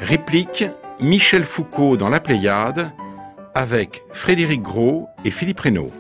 Réplique Michel Foucault dans La Pléiade avec Frédéric Gros et Philippe Reynaud.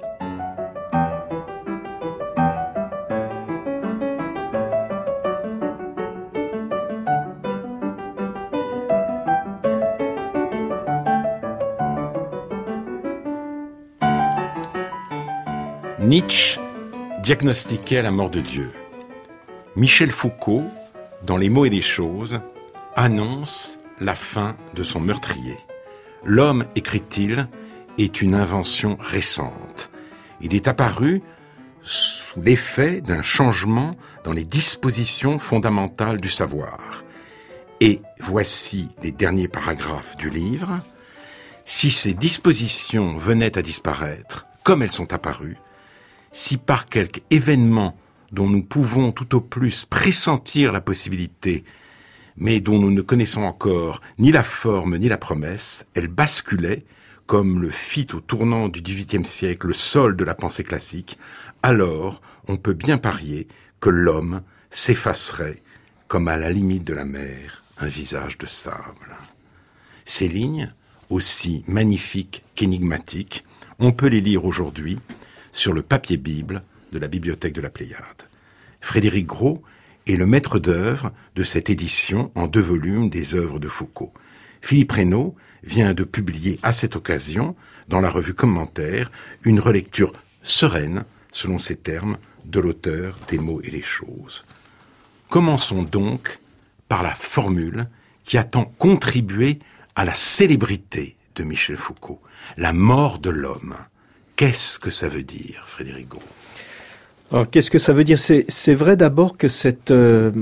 Nietzsche diagnostiquait la mort de Dieu. Michel Foucault, dans Les mots et les choses, annonce la fin de son meurtrier. L'homme, écrit-il, est une invention récente. Il est apparu sous l'effet d'un changement dans les dispositions fondamentales du savoir. Et voici les derniers paragraphes du livre. Si ces dispositions venaient à disparaître, comme elles sont apparues, si par quelque événement dont nous pouvons tout au plus pressentir la possibilité, mais dont nous ne connaissons encore ni la forme ni la promesse, elle basculait, comme le fit au tournant du XVIIIe siècle le sol de la pensée classique, alors on peut bien parier que l'homme s'effacerait, comme à la limite de la mer, un visage de sable. Ces lignes, aussi magnifiques qu'énigmatiques, on peut les lire aujourd'hui sur le papier Bible de la bibliothèque de la Pléiade. Frédéric Gros est le maître d'œuvre de cette édition en 2 volumes des œuvres de Foucault. Philippe Reynaud vient de publier à cette occasion, dans la revue Commentaire, une relecture sereine, selon ses termes, de l'auteur des mots et les choses. Commençons donc par la formule qui a tant contribué à la célébrité de Michel Foucault, la mort de l'homme. Qu'est-ce que ça veut dire, Frédéric Gros ? Alors, qu'est-ce que ça veut dire ? C'est vrai d'abord que cette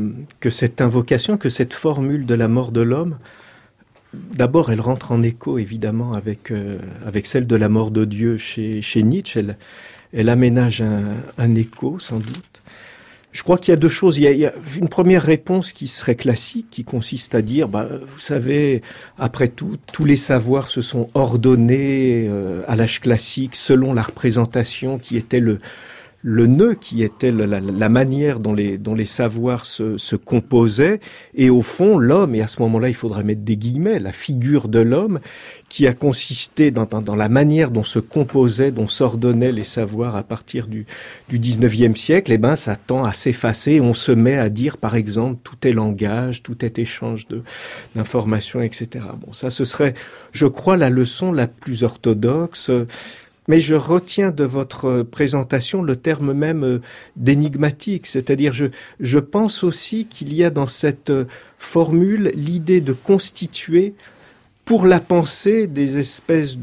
invocation, que cette formule de la mort de l'homme, d'abord elle rentre en écho évidemment avec celle de la mort de Dieu chez Nietzsche. Elle aménage un écho sans doute. Je crois qu'il y a 2 choses. Il y a une première réponse qui serait classique, qui consiste à dire, vous savez, après tout, tous les savoirs se sont ordonnés à l'âge classique selon la représentation qui était le nœud, qui était la manière dont les savoirs se composaient. Et au fond, l'homme, et à ce moment-là, il faudrait mettre des guillemets, la figure de l'homme, qui a consisté dans la manière dont se composaient, dont s'ordonnaient les savoirs à partir du 19e siècle, ça tend à s'effacer. On se met à dire, par exemple, tout est langage, tout est échange d'informations, etc. Bon, ça, ce serait, je crois, la leçon la plus orthodoxe. Mais je retiens de votre présentation le terme même d'énigmatique, c'est-à-dire je pense aussi qu'il y a dans cette formule l'idée de constituer pour la pensée des espèces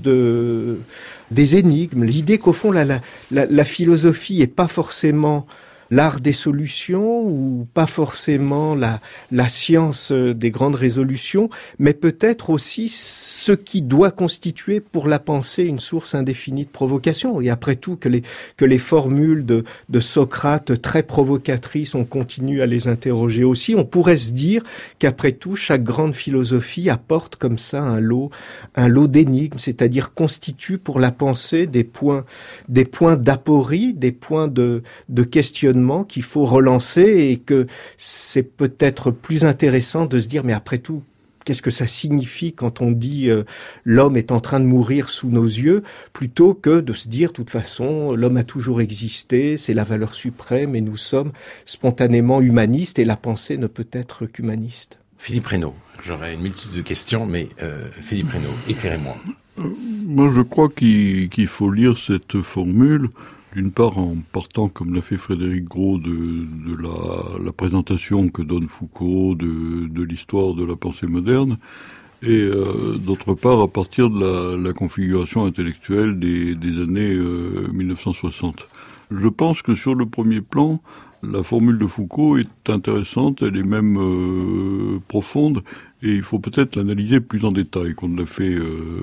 des énigmes, l'idée qu'au fond la philosophie est pas forcément l'art des solutions ou pas forcément la science des grandes résolutions, mais peut-être aussi ce qui doit constituer pour la pensée une source indéfinie de provocation. Et après tout, que les formules de Socrate très provocatrices, on continue à les interroger aussi. On pourrait se dire qu'après tout, chaque grande philosophie apporte comme ça un lot d'énigmes, c'est-à-dire constitue pour la pensée des points d'aporie, des points de questionnement qu'il faut relancer, et que c'est peut-être plus intéressant de se dire, mais après tout, qu'est-ce que ça signifie quand on dit l'homme est en train de mourir sous nos yeux, plutôt que de se dire, de toute façon, l'homme a toujours existé, c'est la valeur suprême, et nous sommes spontanément humanistes, et la pensée ne peut être qu'humaniste. Philippe Reynaud, j'aurais une multitude de questions, mais Philippe Reynaud, éclairez-moi. Moi, je crois qu'il faut lire cette formule, d'une part en partant, comme l'a fait Frédéric Gros, de la présentation que donne Foucault de l'histoire de la pensée moderne, et d'autre part à partir de la configuration intellectuelle des années 1960. Je pense que sur le premier plan, la formule de Foucault est intéressante, elle est même profonde, et il faut peut-être l'analyser plus en détail qu'on ne l'a fait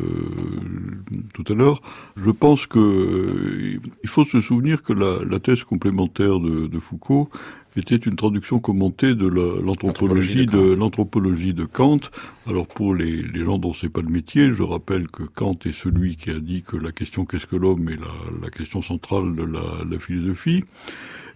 tout à l'heure. Je pense que il faut se souvenir que la thèse complémentaire de Foucault était une traduction commentée de l'anthropologie de Kant. Alors pour les gens dont c'est pas le métier, je rappelle que Kant est celui qui a dit que la question qu'est-ce que l'homme est la question centrale de la philosophie.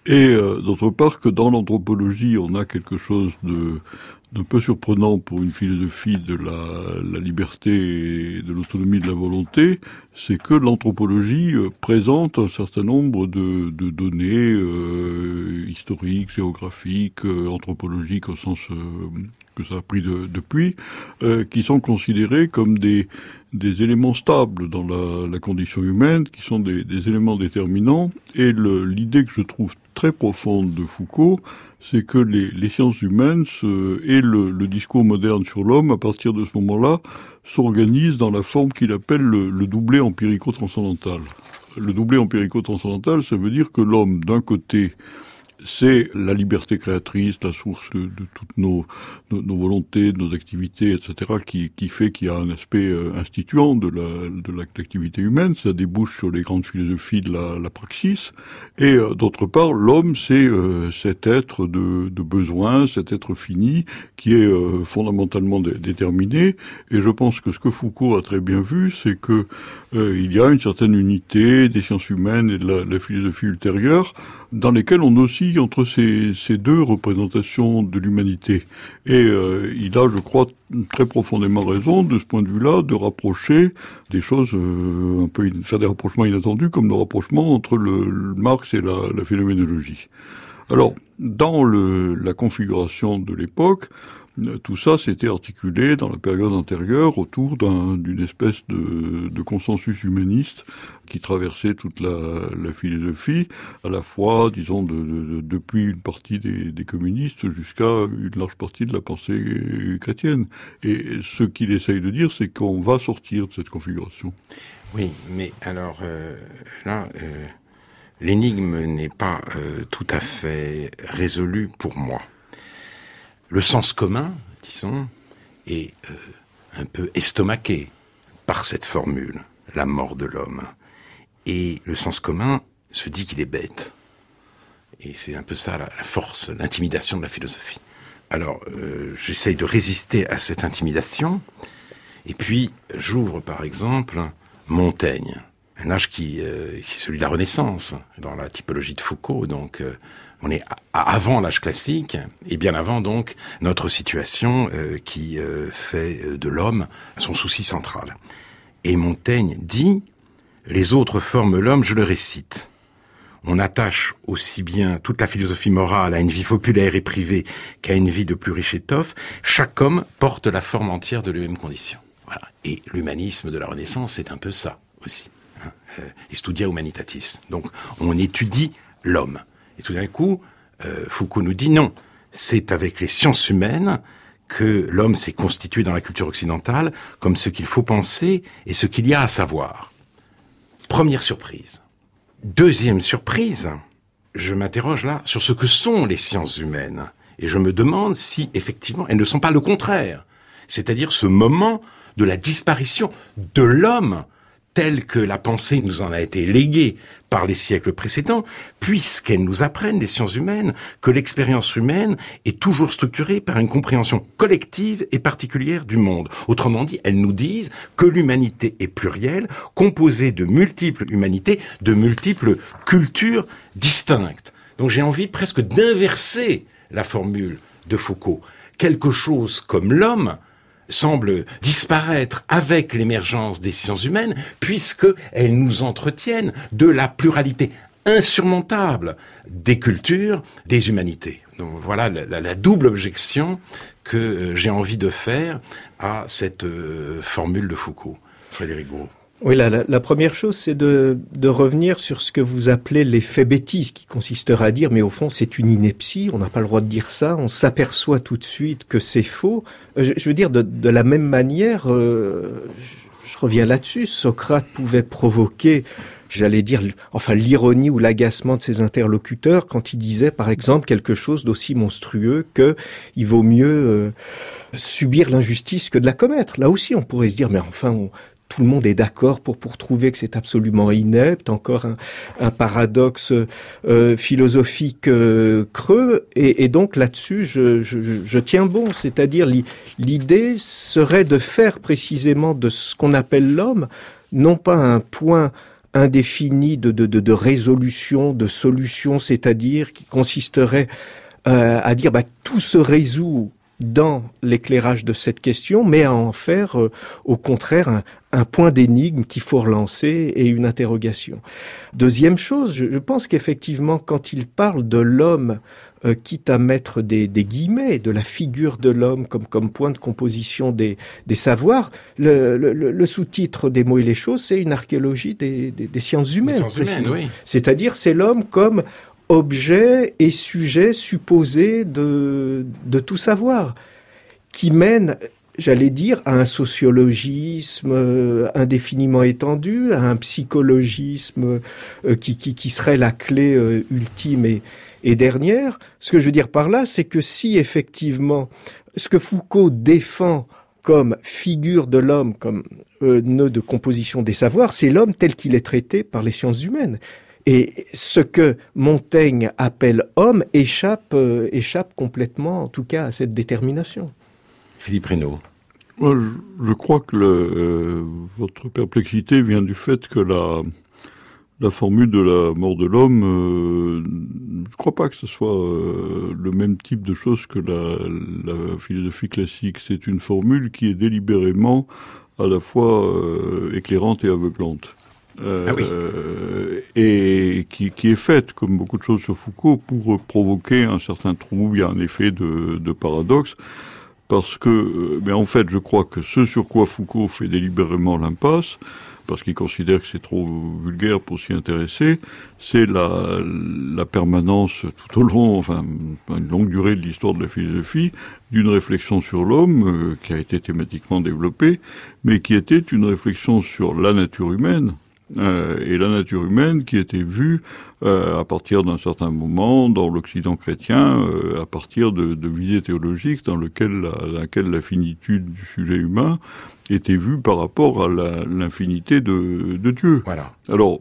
et d'autre part que dans l'anthropologie, on a quelque chose d'un peu surprenant pour une philosophie de la liberté et de l'autonomie de la volonté, c'est que l'anthropologie présente un certain nombre de données historiques, géographiques, anthropologiques au sens que ça a pris depuis, qui sont considérés comme des éléments stables dans la condition humaine, qui sont des éléments déterminants. Et l'idée que je trouve très profonde de Foucault, c'est que les sciences humaines et le discours moderne sur l'homme, à partir de ce moment-là, s'organisent dans la forme qu'il appelle le doublé empirico-transcendantal. Le doublé empirico-transcendantal, ça veut dire que l'homme, d'un côté, c'est la liberté créatrice, la source de toutes nos volontés, de nos activités, etc., qui fait qu'il y a un aspect instituant de l'activité humaine. Ça débouche sur les grandes philosophies de la praxis. Et d'autre part, l'homme, c'est cet être de besoin, cet être fini, qui est fondamentalement déterminé. Et je pense que ce que Foucault a très bien vu, c'est que il y a une certaine unité des sciences humaines et de la philosophie ultérieure, dans lesquelles on oscille entre ces deux représentations de l'humanité. Et il a, je crois, très profondément raison, de ce point de vue-là, de rapprocher des choses faire des rapprochements inattendus, comme le rapprochement entre le Marx et la phénoménologie. Alors, dans la configuration de l'époque, tout ça s'était articulé dans la période antérieure autour d'une espèce de consensus humaniste qui traversait toute la philosophie, à la fois, disons, depuis une partie des communistes jusqu'à une large partie de la pensée chrétienne. Et ce qu'il essaye de dire, c'est qu'on va sortir de cette configuration. Oui, mais alors là, l'énigme n'est pas tout à fait résolue pour moi. Le sens commun, disons, est un peu estomaqué par cette formule, la mort de l'homme. Et le sens commun se dit qu'il est bête. Et c'est un peu ça la force, l'intimidation de la philosophie. Alors, j'essaye de résister à cette intimidation, et puis j'ouvre par exemple Montaigne, un âge qui est celui de la Renaissance, dans la typologie de Foucault, donc... on est avant l'âge classique, et bien avant donc notre situation qui fait de l'homme son souci central. Et Montaigne dit « Les autres forment l'homme, je le récite. On attache aussi bien toute la philosophie morale à une vie populaire et privée qu'à une vie de plus riche étoffe. Chaque homme porte la forme entière de lui-même condition. » Voilà. Et l'humanisme de la Renaissance, c'est un peu ça aussi. Studia humanitatis. Donc on étudie l'homme. Et tout d'un coup, Foucault nous dit non, c'est avec les sciences humaines que l'homme s'est constitué dans la culture occidentale comme ce qu'il faut penser et ce qu'il y a à savoir. Première surprise. Deuxième surprise, je m'interroge là sur ce que sont les sciences humaines. Et je me demande si, effectivement, elles ne sont pas le contraire. C'est-à-dire ce moment de la disparition de l'homme tel que la pensée nous en a été léguée par les siècles précédents, puisqu'elles nous apprennent, les sciences humaines, que l'expérience humaine est toujours structurée par une compréhension collective et particulière du monde. Autrement dit, elles nous disent que l'humanité est plurielle, composée de multiples humanités, de multiples cultures distinctes. Donc j'ai envie presque d'inverser la formule de Foucault. Quelque chose comme l'homme semble disparaître avec l'émergence des sciences humaines, puisqu'elles nous entretiennent de la pluralité insurmontable des cultures, des humanités. Donc voilà la double objection que j'ai envie de faire à cette formule de Foucault. Frédéric Gros. Oui, la première chose, c'est de revenir sur ce que vous appelez l'effet bêtise, qui consistera à dire, mais au fond, c'est une ineptie, on n'a pas le droit de dire ça, on s'aperçoit tout de suite que c'est faux. Je veux dire, de la même manière, je reviens là-dessus, Socrate pouvait provoquer, j'allais dire, enfin l'ironie ou l'agacement de ses interlocuteurs quand il disait, par exemple, quelque chose d'aussi monstrueux que il vaut mieux subir l'injustice que de la commettre. Là aussi, on pourrait se dire, mais enfin... tout le monde est d'accord pour trouver que c'est absolument inepte, encore un paradoxe philosophique creux, et donc là-dessus je tiens bon, c'est-à-dire l'idée serait de faire précisément de ce qu'on appelle l'homme, non pas un point indéfinie de résolution, de solution, c'est-à-dire qui consisterait à dire tout se résout dans l'éclairage de cette question, mais à en faire au contraire un point d'énigme qu'il faut relancer et une interrogation. Deuxième chose, je pense qu'effectivement quand il parle de l'homme, quitte à mettre des guillemets, de la figure de l'homme comme point de composition des savoirs, le sous-titre des mots et les choses, c'est une archéologie des sciences humaines. Des sciences humaines, oui. C'est-à-dire c'est l'homme comme objet et sujet supposé de tout savoir, qui mène, j'allais dire, à un sociologisme indéfiniment étendu, à un psychologisme qui serait la clé ultime et dernière. Ce que je veux dire par là, c'est que si effectivement ce que Foucault défend comme figure de l'homme, comme nœud de composition des savoirs, c'est l'homme tel qu'il est traité par les sciences humaines. Et ce que Montaigne appelle homme échappe complètement, en tout cas, à cette détermination. Philippe Reynaud. Moi, je crois que votre perplexité vient du fait que la formule de la mort de l'homme, je ne crois pas que ce soit le même type de chose que la philosophie classique. C'est une formule qui est délibérément à la fois éclairante et aveuglante. Oui. Et qui est faite, comme beaucoup de choses sur Foucault, pour provoquer un certain trouble, il y a un effet de paradoxe, parce que, mais en fait, je crois que ce sur quoi Foucault fait délibérément l'impasse, parce qu'il considère que c'est trop vulgaire pour s'y intéresser, c'est la permanence tout au long, enfin, une longue durée de l'histoire de la philosophie, d'une réflexion sur l'homme, qui a été thématiquement développée, mais qui était une réflexion sur la nature humaine, et la nature humaine qui était vue à partir d'un certain moment dans l'Occident chrétien, à partir de visées théologiques dans laquelle la finitude du sujet humain était vue par rapport à l'infinité de Dieu. Voilà. Alors,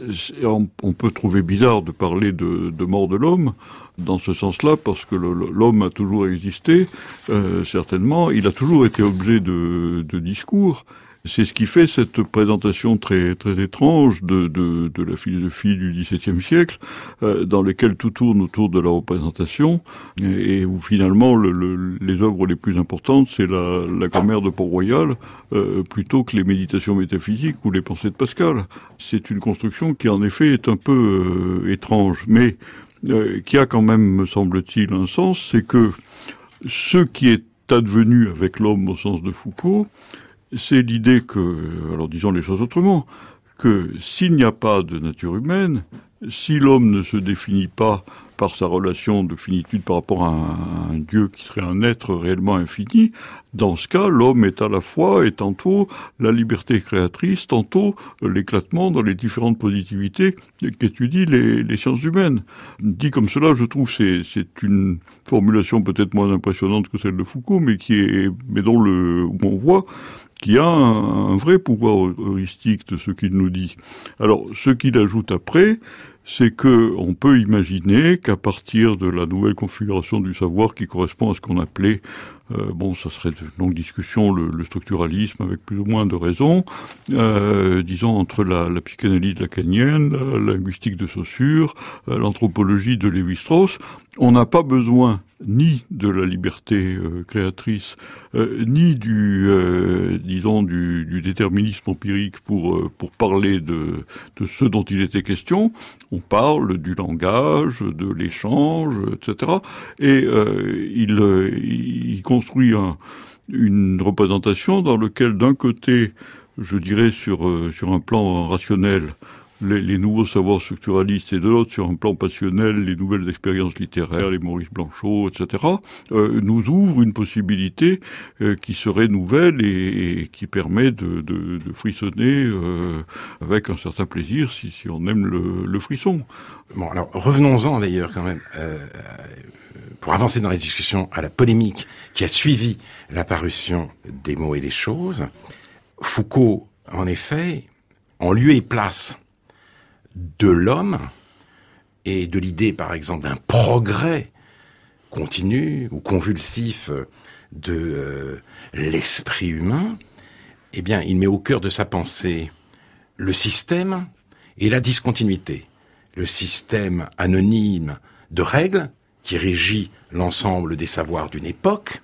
on peut trouver bizarre de parler de mort de l'homme dans ce sens-là, parce que l'homme a toujours existé, certainement, il a toujours été objet de discours. C'est ce qui fait cette présentation très très étrange de la philosophie du XVIIe siècle, dans laquelle tout tourne autour de la représentation, et où finalement les œuvres les plus importantes, c'est la grammaire de Port-Royal, plutôt que les méditations métaphysiques ou les pensées de Pascal. C'est une construction qui en effet est un peu étrange, mais qui a quand même, me semble-t-il, un sens, c'est que ce qui est advenu avec l'homme au sens de Foucault, c'est l'idée que, alors disons les choses autrement, que s'il n'y a pas de nature humaine, si l'homme ne se définit pas par sa relation de finitude par rapport à un Dieu qui serait un être réellement infini, dans ce cas, l'homme est à la fois et tantôt la liberté créatrice, tantôt l'éclatement dans les différentes positivités qu'étudient les sciences humaines. Dit comme cela, je trouve c'est une formulation peut-être moins impressionnante que celle de Foucault, mais dont où on voit qui a un vrai pouvoir heuristique de ce qu'il nous dit. Alors, ce qu'il ajoute après, c'est que on peut imaginer qu'à partir de la nouvelle configuration du savoir qui correspond à ce qu'on appelait, ça serait de longue discussion, le structuralisme avec plus ou moins de raison, disons entre la psychanalyse lacanienne, la linguistique de Saussure, l'anthropologie de Lévi-Strauss, on n'a pas besoin ni de la liberté créatrice, ni du déterminisme empirique pour parler de ce dont il était question. On parle du langage, de l'échange, etc. Et il construit une représentation dans laquelle, d'un côté, je dirais sur un plan rationnel, les nouveaux savoirs structuralistes, et de l'autre, sur un plan passionnel, les nouvelles expériences littéraires, les Maurice Blanchot, etc., nous ouvrent une possibilité qui serait nouvelle et qui permet de frissonner avec un certain plaisir si on aime le frisson. Bon, alors revenons-en d'ailleurs quand même, pour avancer dans la discussion, à la polémique qui a suivi la parution des mots et des choses. Foucault, en effet, en lieu et place de l'homme et de l'idée, par exemple, d'un progrès continu ou convulsif de l'esprit humain, eh bien, il met au cœur de sa pensée le système et la discontinuité, le système anonyme de règles qui régit l'ensemble des savoirs d'une époque,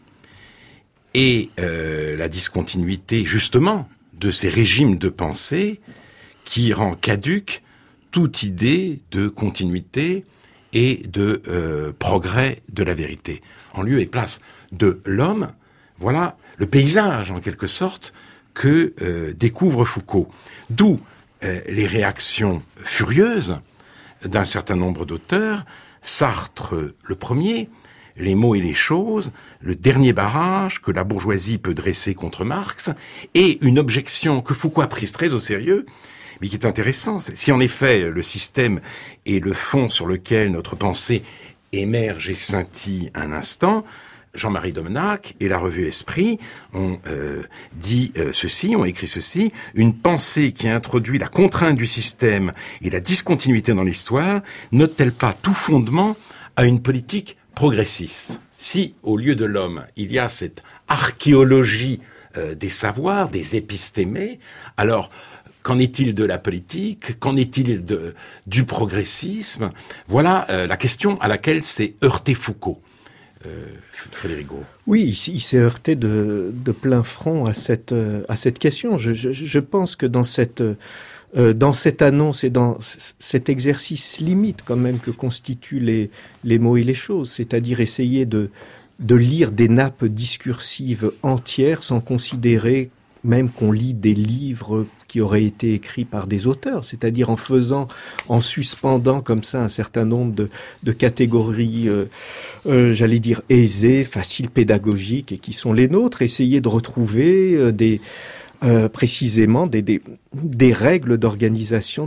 et la discontinuité justement de ces régimes de pensée qui rend caduque toute idée de continuité et de progrès de la vérité. En lieu et place de l'homme, voilà le paysage en quelque sorte que découvre Foucault. D'où les réactions furieuses d'un certain nombre d'auteurs, Sartre le premier, Les mots et les choses, le dernier barrage que la bourgeoisie peut dresser contre Marx, et une objection que Foucault a prise très au sérieux, mais qui est intéressante. Si en effet le système est le fond sur lequel notre pensée émerge et scintille un instant, Jean-Marie Domenach et la revue Esprit ont dit ceci, ont écrit ceci: une pensée qui introduit la contrainte du système et la discontinuité dans l'histoire n'ôte-t-elle pas tout fondement à une politique progressiste? Si, au lieu de l'homme, il y a cette archéologie des savoirs, des épistémés, alors qu'en est-il de la politique? Qu'en est-il du progressisme? Voilà la question à laquelle s'est heurté Foucault. Frédéric Gros. Oui, il s'est heurté de plein front à cette question. Je pense que dans cette annonce et dans cet exercice limite quand même que constituent les mots et les choses, c'est-à-dire essayer de lire des nappes discursives entières sans considérer même qu'on lit des livres qui auraient été écrits par des auteurs, c'est-à-dire en suspendant comme ça un certain nombre de catégories, j'allais dire aisées, faciles, pédagogiques, et qui sont les nôtres, essayer de retrouver précisément des règles d'organisation,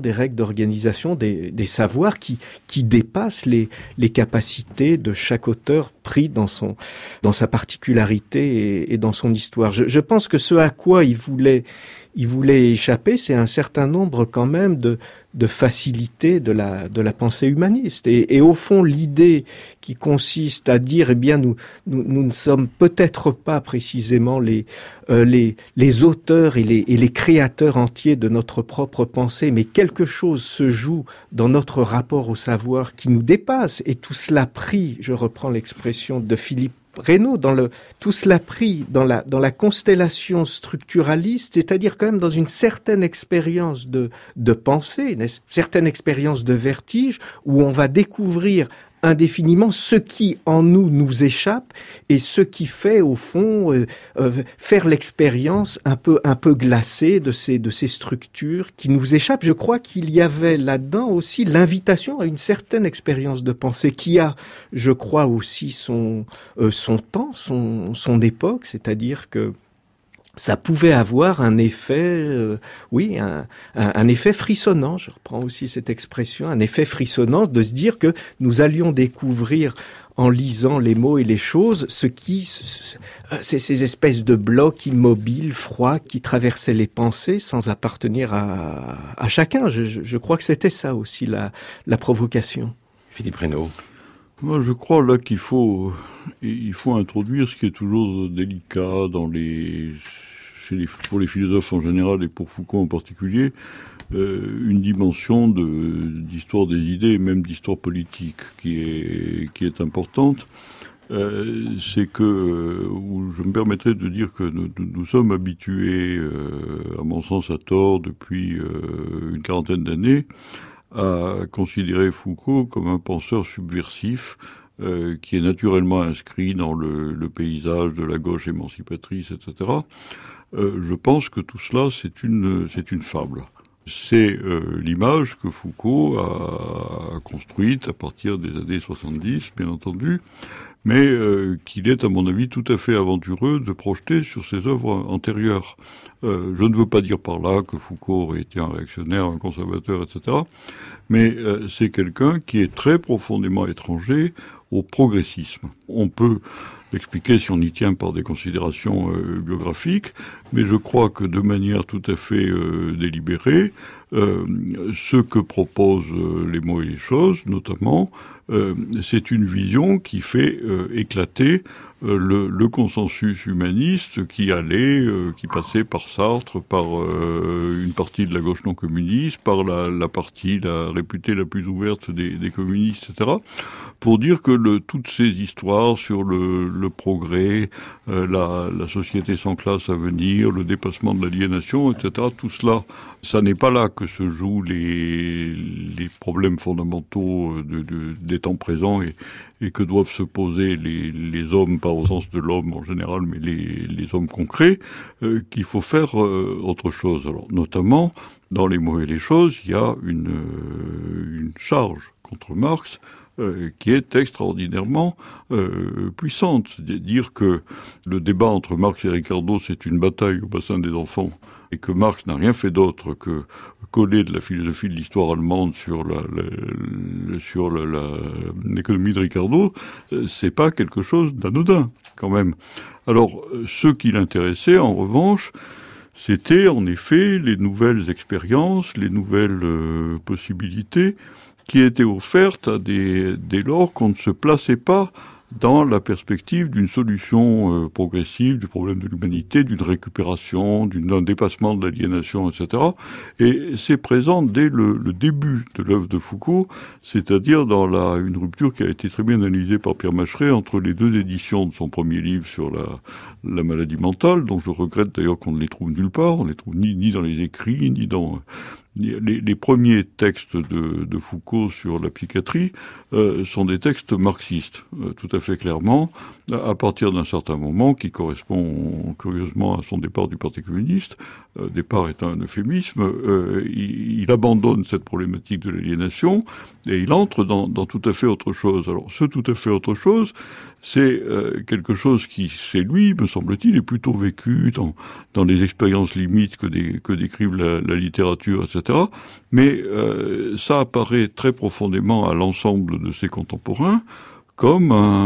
des savoirs qui dépassent les capacités de chaque auteur pris dans sa particularité et dans son histoire. Je pense que ce à quoi il voulait échapper, c'est un certain nombre quand même de facilité de la pensée humaniste. Et au fond, l'idée qui consiste à dire, eh bien, nous ne sommes peut-être pas précisément les auteurs et les créateurs entiers de notre propre pensée, mais quelque chose se joue dans notre rapport au savoir qui nous dépasse. Et tout cela pris, je reprends l'expression de Philippe Reynaud, tout cela pris dans la constellation structuraliste, c'est-à-dire quand même dans une certaine expérience de pensée, une certaine expérience de vertige, où on va découvrir indéfiniment ce qui en nous échappe et ce qui fait au fond faire l'expérience un peu glacée de ces structures qui nous échappent. Je crois qu'il y avait là-dedans aussi l'invitation à une certaine expérience de pensée qui a, je crois, aussi son temps, son époque, c'est-à-dire que ça pouvait avoir un effet, un effet frissonnant, je reprends aussi cette expression, un effet frissonnant de se dire que nous allions découvrir en lisant les mots et les choses c'est ces espèces de blocs immobiles, froids, qui traversaient les pensées sans appartenir à chacun. Je crois que c'était ça aussi la provocation. Philippe Reynaud. Moi, je crois là qu'il faut introduire ce qui est toujours délicat pour les philosophes en général et pour Foucault en particulier, une dimension d'histoire des idées et même d'histoire politique qui est importante. C'est que, je me permettrais de dire que nous sommes habitués, à mon sens à tort, depuis une quarantaine d'années, à considérer Foucault comme un penseur subversif qui est naturellement inscrit dans le paysage de la gauche émancipatrice, etc. Je pense que tout cela, c'est une fable. C'est l'image que Foucault a construite à partir des années 70, bien entendu, mais qu'il est, à mon avis, tout à fait aventureux de projeter sur ses œuvres antérieures. Je ne veux pas dire par là que Foucault aurait été un réactionnaire, un conservateur, etc., mais c'est quelqu'un qui est très profondément étranger au progressisme. On peut l'expliquer si on y tient par des considérations biographiques, mais je crois que de manière tout à fait délibérée, ce que proposent les mots et les choses, notamment, c'est une vision qui fait éclater le consensus humaniste qui passait par Sartre, par une partie de la gauche non communiste, par la partie réputée la plus ouverte des communistes, etc., pour dire que toutes ces histoires sur le progrès, la société sans classe à venir, le dépassement de l'aliénation, etc., tout cela, ça n'est pas là que se jouent les problèmes fondamentaux des temps présents et que doivent se poser les hommes, pas au sens de l'homme en général, mais les hommes concrets, qu'il faut faire autre chose. Alors, notamment, dans Les mots et les choses, il y a une charge contre Marx qui est extraordinairement puissante. Dire que le débat entre Marx et Ricardo, c'est une bataille au bassin des enfants, et que Marx n'a rien fait d'autre que coller de la philosophie de l'histoire allemande sur l'économie de Ricardo, c'est pas quelque chose d'anodin, quand même. Alors, ce qui l'intéressait, en revanche, c'était en effet les nouvelles expériences, les nouvelles possibilités qui étaient offertes dès lors qu'on ne se plaçait pas dans la perspective d'une solution progressive du problème de l'humanité, d'une récupération, d'un dépassement de l'aliénation, etc. Et c'est présent dès le début de l'œuvre de Foucault, c'est-à-dire dans une rupture qui a été très bien analysée par Pierre Macheret entre les deux éditions de son premier livre sur la maladie mentale, dont je regrette d'ailleurs qu'on ne les trouve nulle part, on ne les trouve ni dans les écrits, ni dans... Les premiers textes de Foucault sur la psychiatrie sont des textes marxistes, tout à fait clairement, à partir d'un certain moment qui correspond curieusement à son départ du Parti communiste. Départ est un euphémisme. Il abandonne cette problématique de l'aliénation et il entre dans tout à fait autre chose. Alors, ce tout à fait autre chose, c'est quelque chose qui, c'est lui, me semble-t-il, est plutôt vécu dans les expériences limites que décrivent la littérature, etc. Mais ça apparaît très profondément à l'ensemble de ses contemporains comme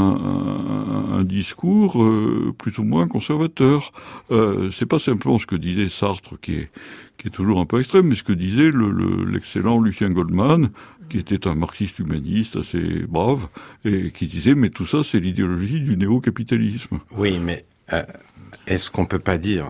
un discours plus ou moins conservateur. C'est pas simplement ce que disait Sartre, qui est toujours un peu extrême, mais ce que disait l'excellent Lucien Goldman, qui était un marxiste humaniste assez brave, et qui disait, mais tout ça, c'est l'idéologie du néo-capitalisme. Oui, mais est-ce qu'on peut pas dire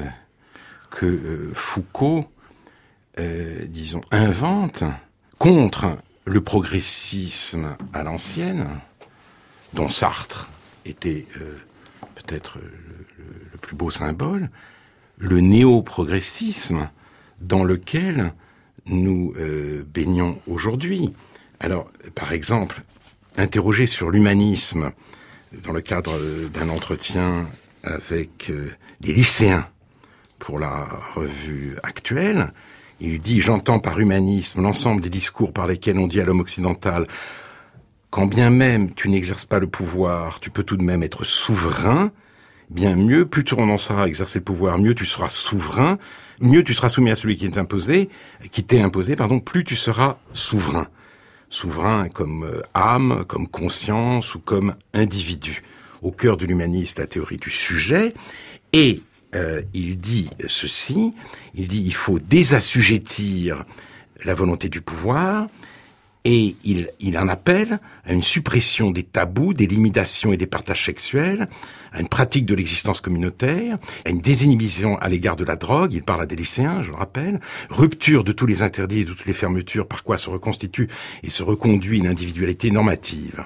que Foucault, disons, invente contre le progressisme à l'ancienne, dont Sartre était peut-être le plus beau symbole, le néo-progressisme dans lequel nous baignons aujourd'hui. Alors, par exemple, interrogé sur l'humanisme dans le cadre d'un entretien avec des lycéens pour la revue Actuelle, il dit « J'entends par humanisme l'ensemble des discours par lesquels on dit à l'homme occidental « Quand bien même tu n'exerces pas le pouvoir, tu peux tout de même être souverain. Bien mieux, plus tu renonceras à exercer le pouvoir, mieux tu seras souverain. Mieux tu seras soumis à celui qui t'est imposé, plus tu seras souverain. Souverain comme âme, comme conscience ou comme individu. Au cœur de l'humanisme, la théorie du sujet. Et il dit ceci, il faut désassujettir la volonté du pouvoir. Et il en appelle à une suppression des tabous, des limitations et des partages sexuels, à une pratique de l'existence communautaire, à une désinhibition à l'égard de la drogue, il parle à des lycéens, je le rappelle, rupture de tous les interdits et de toutes les fermetures par quoi se reconstitue et se reconduit une individualité normative.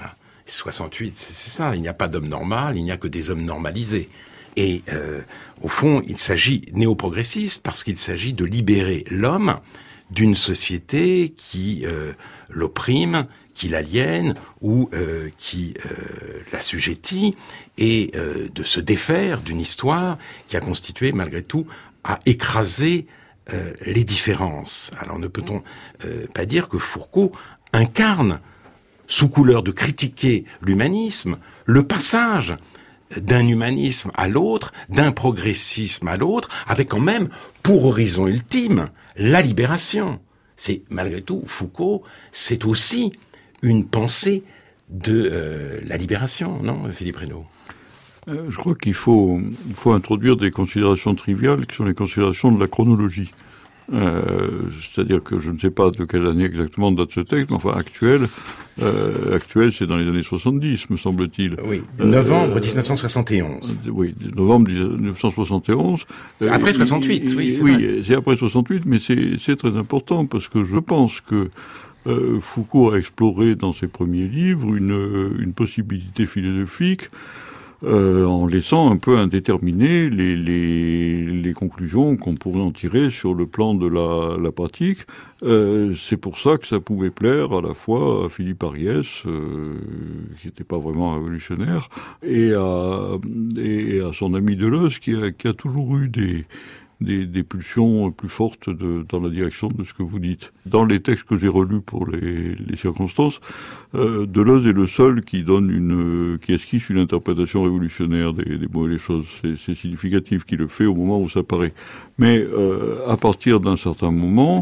68, c'est ça, il n'y a pas d'homme normal, il n'y a que des hommes normalisés. Et au fond, il s'agit néo-progressiste parce qu'il s'agit de libérer l'homme d'une société qui l'opprime, qui l'aliène ou qui l'assujettit, et de se défaire d'une histoire qui a constitué malgré tout à écraser les différences. Alors ne peut-on pas dire que Foucault incarne, sous couleur de critiquer l'humanisme, le passage d'un humanisme à l'autre, d'un progressisme à l'autre, avec quand même pour horizon ultime la libération. C'est malgré tout, Foucault, c'est aussi une pensée de la libération, non, Philippe Reynaud? Je crois qu'il faut introduire des considérations triviales qui sont les considérations de la chronologie. C'est-à-dire que je ne sais pas de quelle année exactement date ce texte, mais enfin actuel, c'est dans les années 70, me semble-t-il. Oui, novembre 1971. Oui, novembre 1971. C'est après 68, oui, c'est oui, vrai. c'est après 68, mais c'est très important parce que je pense que Foucault a exploré dans ses premiers livres une possibilité philosophique en laissant un peu indéterminées les conclusions qu'on pourrait en tirer sur le plan de la pratique. C'est pour ça que ça pouvait plaire à la fois à Philippe Ariès, qui n'était pas vraiment révolutionnaire, et à son ami Deleuze, qui a toujours eu des pulsions plus fortes dans la direction de ce que vous dites. Dans les textes que j'ai relus pour les circonstances, Deleuze est le seul qui esquisse une interprétation révolutionnaire des mots et des choses. C'est significatif qu'il le fait au moment où ça paraît. Mais à partir d'un certain moment,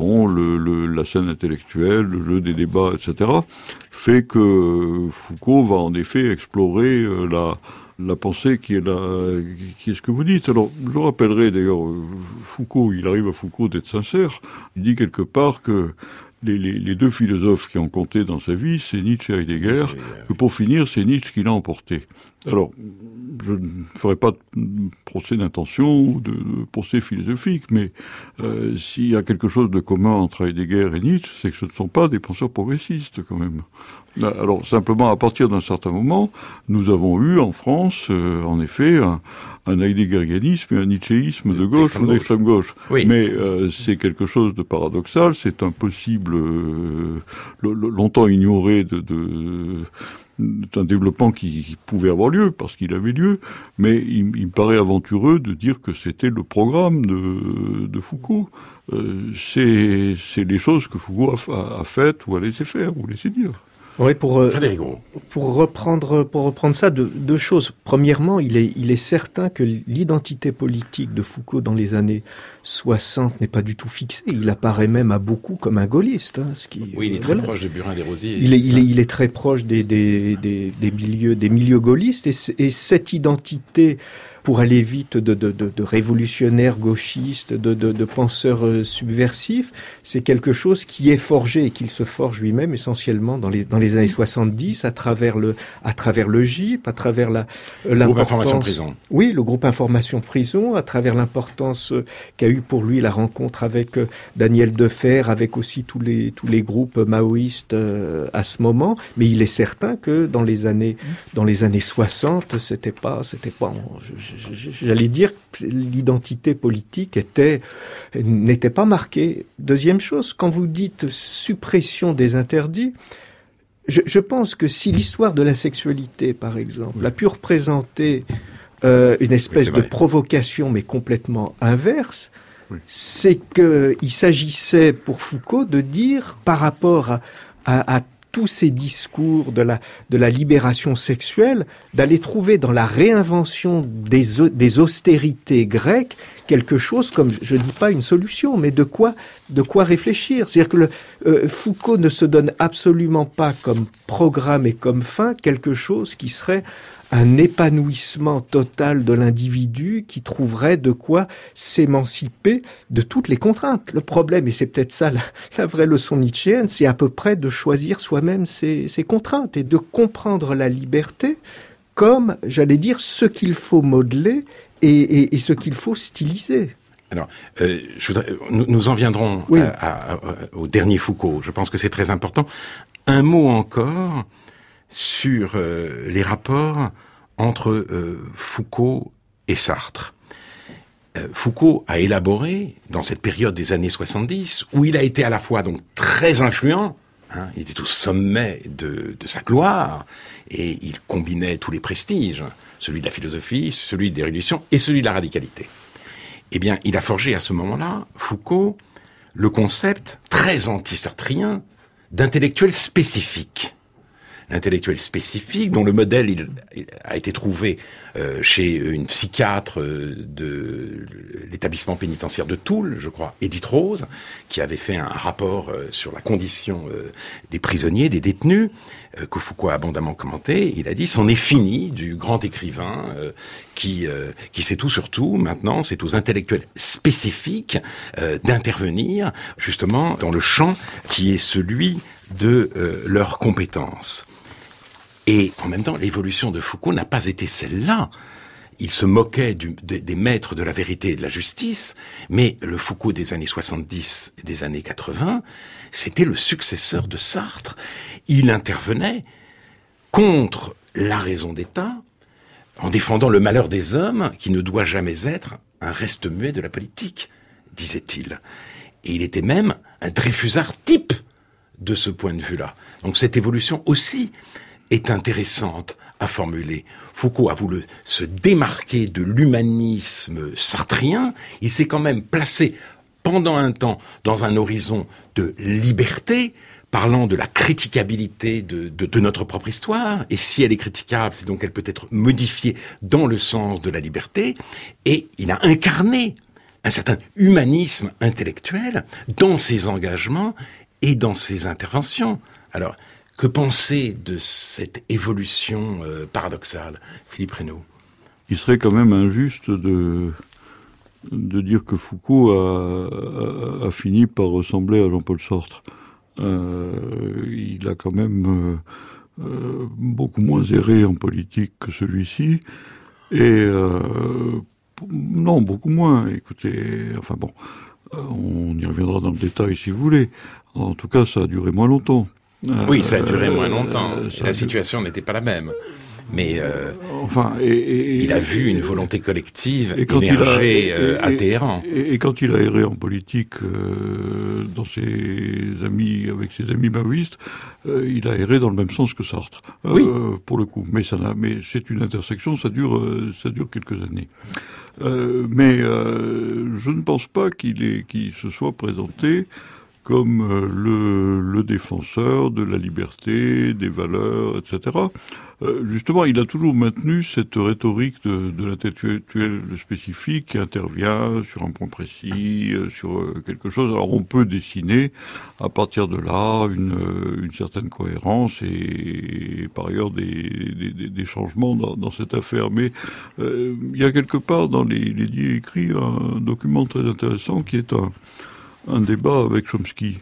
la scène intellectuelle, le jeu des débats, etc., fait que Foucault va en effet explorer la pensée qui est ce que vous dites. Alors, je rappellerai d'ailleurs, Foucault, il arrive à Foucault d'être sincère. Il dit quelque part que les deux philosophes qui ont compté dans sa vie, c'est Nietzsche et Heidegger, que pour finir, c'est Nietzsche qui l'a emporté. Alors, je ne ferai pas de procès d'intention ou de procès philosophique, mais s'il y a quelque chose de commun entre Heidegger et Nietzsche, c'est que ce ne sont pas des penseurs progressistes, quand même. Alors, simplement, à partir d'un certain moment, nous avons eu en France, en effet, un heideggerianisme et un nietzschéisme de gauche ou d'extrême gauche. Oui. Mais c'est quelque chose de paradoxal, c'est impossible, longtemps ignoré d'un développement qui pouvait avoir lieu, parce qu'il avait lieu, mais il me paraît aventureux de dire que c'était le programme de Foucault. C'est les choses que Foucault a faites ou a laissé faire, ou laissé dire. Oui, pour reprendre ça, deux choses. Premièrement, il est certain que l'identité politique de Foucault dans les années 60 n'est pas du tout fixée. Il apparaît même à beaucoup comme un gaulliste. Oui, il est très proche de Burin-Desrosiers. Il est très proche des milieux gaullistes, et cette identité, pour aller vite, de révolutionnaires gauchistes, de penseurs subversifs, c'est quelque chose qui est forgé et qu'il se forge lui-même essentiellement dans les années 70 à travers le GIP, à travers l'importance. Groupe Information Prison. Oui, le groupe Information Prison, à travers l'importance qu'a eu pour lui la rencontre avec Daniel Defer, avec aussi tous les groupes maoïstes à ce moment. Mais il est certain que dans les années 60, c'était pas j'allais dire que l'identité politique n'était pas marquée. Deuxième chose, quand vous dites suppression des interdits, je pense que si l'histoire de la sexualité, par exemple, a pu représenter une espèce de provocation, mais complètement inverse, c'est qu'il s'agissait pour Foucault de dire, par rapport à tous ces discours de la libération sexuelle, d'aller trouver dans la réinvention des austérités grecques quelque chose comme, je dis pas une solution, mais de quoi réfléchir. C'est-à-dire que Foucault ne se donne absolument pas comme programme et comme fin quelque chose qui serait un épanouissement total de l'individu qui trouverait de quoi s'émanciper de toutes les contraintes. Le problème, et c'est peut-être ça la vraie leçon nietzschéenne, c'est à peu près de choisir soi-même ses contraintes et de comprendre la liberté comme, j'allais dire, ce qu'il faut modeler et ce qu'il faut styliser. Alors, nous en viendrons au dernier Foucault. Je pense que c'est très important. Un mot encore sur les rapports entre Foucault et Sartre. Foucault a élaboré, dans cette période des années 70, où il a été à la fois donc très influent, il était au sommet de sa gloire, et il combinait tous les prestiges, celui de la philosophie, celui des révolutions et celui de la radicalité. Eh bien, il a forgé à ce moment-là, Foucault, le concept très anti-sartrien d'intellectuel spécifique. l'intellectuel spécifique, dont le modèle il a été trouvé chez une psychiatre de l'établissement pénitentiaire de Toul, je crois, Edith Rose, qui avait fait un rapport sur la condition des prisonniers, des détenus, que Foucault a abondamment commenté. Il a dit: c'en est fini du grand écrivain qui sait tout sur tout. Maintenant, c'est aux intellectuels spécifiques d'intervenir justement dans le champ qui est celui de leurs compétences. Et en même temps, l'évolution de Foucault n'a pas été celle-là. Il se moquait des maîtres de la vérité et de la justice, mais le Foucault des années 70 et des années 80, c'était le successeur de Sartre. Il intervenait contre la raison d'État, en défendant le malheur des hommes, qui ne doit jamais être un reste muet de la politique, disait-il. Et il était même un Dreyfusard type de ce point de vue-là. Donc cette évolution aussi est intéressante à formuler. Foucault a voulu se démarquer de l'humanisme sartrien. Il s'est quand même placé pendant un temps dans un horizon de liberté, parlant de la critiquabilité de notre propre histoire. Et si elle est critiquable, c'est donc qu'elle peut être modifiée dans le sens de la liberté. Et il a incarné un certain humanisme intellectuel dans ses engagements et dans ses interventions. Alors, que penser de cette évolution paradoxale, Philippe Reynaud? Il serait quand même injuste de dire que Foucault a fini par ressembler à Jean-Paul Sartre. Il a quand même beaucoup moins erré en politique que celui-ci. Et non, beaucoup moins. Écoutez, enfin bon, on y reviendra dans le détail si vous voulez. En tout cas, ça a duré moins longtemps. Oui, ça a duré moins longtemps. La situation n'était pas la même. Mais il a vu une volonté collective émerger à Téhéran. Et quand il a erré en politique dans avec ses amis maoïstes, il a erré dans le même sens que Sartre. Oui. Pour le coup. Mais c'est une intersection, ça dure quelques années. Mais je ne pense pas qu'il se soit présenté comme le défenseur de la liberté, des valeurs, etc. Justement, il a toujours maintenu cette rhétorique de l'intellectuel spécifique qui intervient sur un point précis, sur quelque chose. Alors on peut dessiner à partir de là une certaine cohérence et par ailleurs des changements dans cette affaire. Mais il y a quelque part dans les dits écrits un document très intéressant qui est un débat avec Chomsky,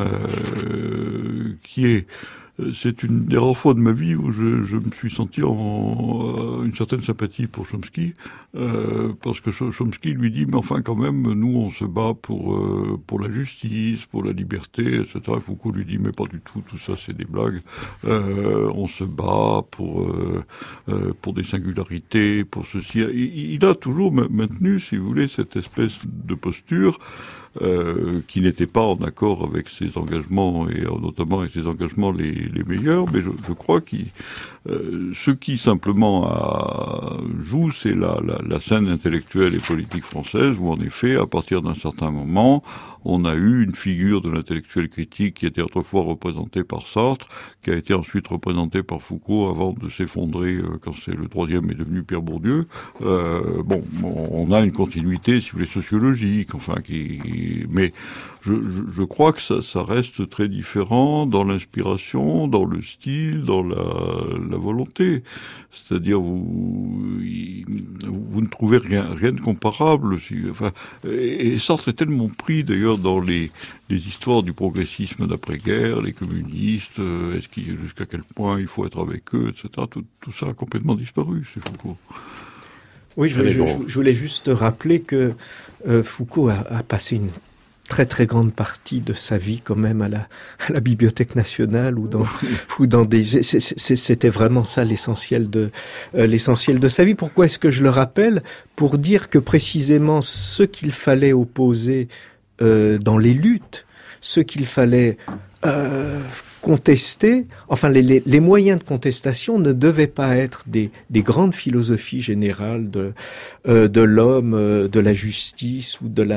c'est une des rares fois de ma vie où je me suis senti une certaine sympathie pour Chomsky, parce que Chomsky lui dit, mais enfin quand même, nous on se bat pour la justice, pour la liberté, etc. Foucault lui dit, mais pas du tout ça c'est des blagues. On se bat pour des singularités, pour ceci. Il a toujours maintenu, si vous voulez, cette espèce de posture qui n'était pas en accord avec ses engagements, et notamment avec ses engagements les meilleurs, mais je crois ce qui simplement joue, c'est la scène intellectuelle et politique française, où en effet, à partir d'un certain moment, on a eu une figure de l'intellectuel critique qui était autrefois représentée par Sartre, qui a été ensuite représentée par Foucault avant de s'effondrer quand le troisième est devenu Pierre Bourdieu. On a une continuité, si vous voulez, sociologique, mais je crois que ça reste très différent dans l'inspiration, dans le style, dans la volonté. C'est-à-dire vous ne trouvez rien de comparable. Et Sartre est tellement pris d'ailleurs dans les histoires du progressisme d'après-guerre, les communistes, jusqu'à quel point il faut être avec eux, etc. Tout ça a complètement disparu chez Foucault. Oui, je voulais juste rappeler que Foucault a passé une très très grande partie de sa vie quand même à la Bibliothèque nationale ou dans des c'était vraiment ça l'essentiel de sa vie. Pourquoi est-ce que je le rappelle? Pour dire que précisément ce qu'il fallait opposer dans les luttes, ce qu'il fallait contester, enfin les moyens de contestation ne devaient pas être des grandes philosophies générales de l'homme, de la justice ou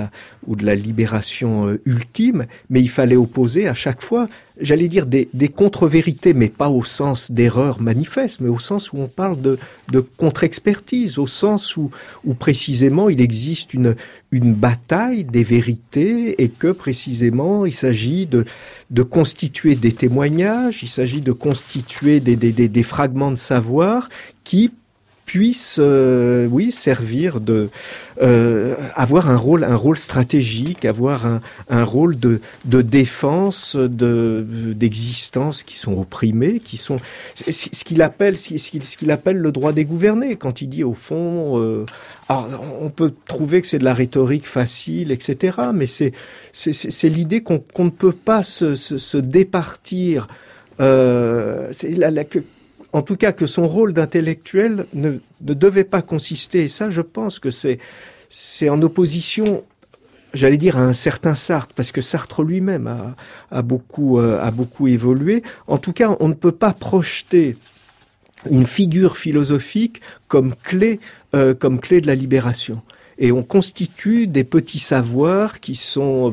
de la libération ultime, mais il fallait opposer à chaque fois, j'allais dire, des contre-vérités, mais pas au sens d'erreur manifeste, mais au sens où on parle de contre-expertise, au sens où précisément il existe une bataille des vérités et que précisément il s'agit de constituer des témoignages, il s'agit de constituer des fragments de savoir qui puissent servir avoir un rôle stratégique, avoir un rôle de défense d'existences qui sont opprimées, qui sont ce qu'il appelle le droit des gouvernés, quand il dit au fond alors on peut trouver que c'est de la rhétorique facile, etc., mais c'est l'idée qu'on ne peut pas se départir en tout cas que son rôle d'intellectuel ne devait pas consister, et ça je pense que c'est en opposition, j'allais dire, à un certain Sartre, parce que Sartre lui-même a beaucoup évolué. En tout cas, on ne peut pas projeter une figure philosophique comme clé de la libération. Et on constitue des petits savoirs qui sont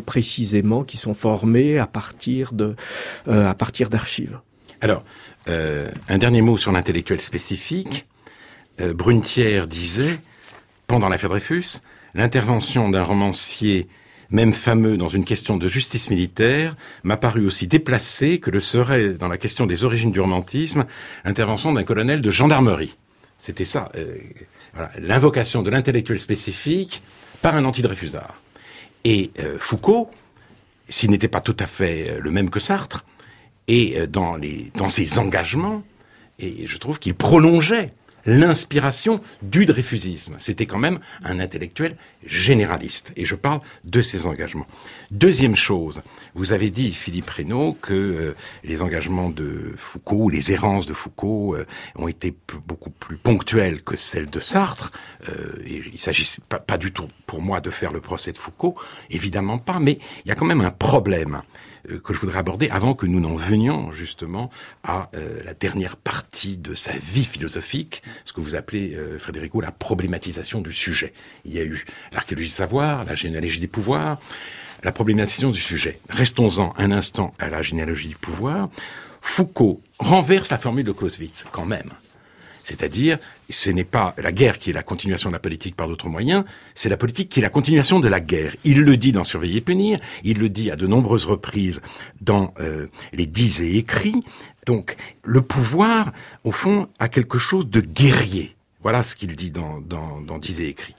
formés à partir d'archives. Alors, un dernier mot sur l'intellectuel spécifique. Brunetière disait, pendant l'affaire Dreyfus, l'intervention d'un romancier, même fameux dans une question de justice militaire, m'a paru aussi déplacée que le serait, dans la question des origines du romantisme, l'intervention d'un colonel de gendarmerie. C'était ça, voilà, l'invocation de l'intellectuel spécifique par un anti-Dreyfusard. Et Foucault, s'il n'était pas tout à fait le même que Sartre, et dans ses engagements, et je trouve qu'il prolongeait l'inspiration du dreyfusisme. C'était quand même un intellectuel généraliste, et je parle de ses engagements. Deuxième chose, vous avez dit, Philippe Reynaud, que les engagements de Foucault, les errances de Foucault ont été beaucoup plus ponctuelles que celles de Sartre. Et il s'agissait pas du tout pour moi de faire le procès de Foucault, évidemment pas, mais il y a quand même un problème que je voudrais aborder avant que nous n'en venions justement à la dernière partie de sa vie philosophique, ce que vous appelez, Frédérico, la problématisation du sujet. Il y a eu l'archéologie du savoir, la généalogie des pouvoirs, la problématisation du sujet. Restons-en un instant à la généalogie du pouvoir. Foucault renverse la formule de Clausewitz, quand même. C'est-à-dire, ce n'est pas la guerre qui est la continuation de la politique par d'autres moyens, c'est la politique qui est la continuation de la guerre. Il le dit dans Surveiller et punir, il le dit à de nombreuses reprises dans les Dits et écrits. Donc, le pouvoir, au fond, a quelque chose de guerrier. Voilà ce qu'il dit dans Dits et écrits.